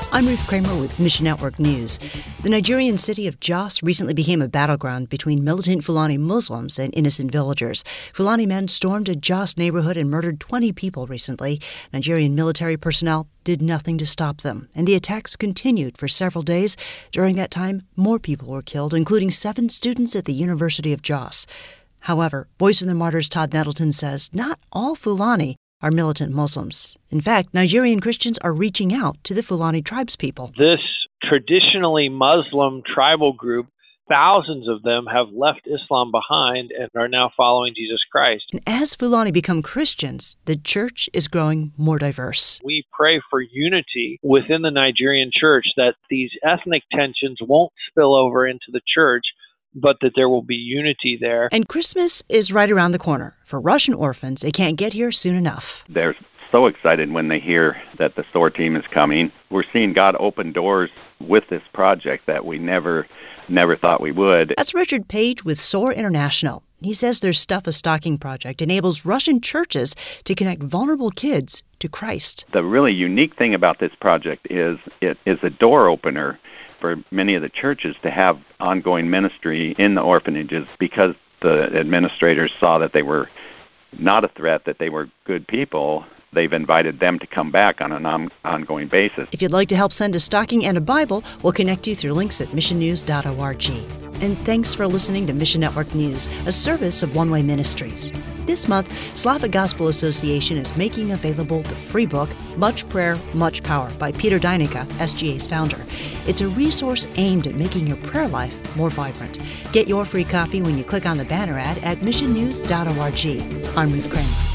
I'm Ruth Kramer with Mission Network News. The Nigerian city of Jos recently became a battleground between militant Fulani Muslims and innocent villagers. Fulani men stormed a Jos neighborhood and murdered 20 people recently. Nigerian military personnel did nothing to stop them, and the attacks continued for several days. During that time, more people were killed, including 7 students at the University of Jos. However, Voice of the Martyrs' Todd Nettleton says not all Fulani are militant Muslims. In fact, Nigerian Christians are reaching out to the Fulani tribespeople. This traditionally Muslim tribal group, thousands of them have left Islam behind and are now following Jesus Christ. And as Fulani become Christians, the church is growing more diverse. We pray for unity within the Nigerian church, that these ethnic tensions won't spill over into the church, but that there will be unity there. And Christmas is right around the corner. For Russian orphans, it can't get here soon enough. They're so excited when they hear that the SOAR team is coming. We're seeing God open doors with this project that we never thought we would. That's Richard Page with SOAR International. He says their Stuff a Stocking project enables Russian churches to connect vulnerable kids to Christ. The really unique thing about this project is it is a door opener for many of the churches to have ongoing ministry in the orphanages, because the administrators saw that they were not a threat, that they were good people. They've invited them to come back on an ongoing basis. If you'd like to help send a stocking and a Bible, we'll connect you through links at missionnews.org. And thanks for listening to Mission Network News, a service of One Way Ministries. This month, Slavic Gospel Association is making available the free book, Much Prayer, Much Power, by Peter Deinica, SGA's founder. It's a resource aimed at making your prayer life more vibrant. Get your free copy when you click on the banner ad at missionnews.org. I'm Ruth Kramer.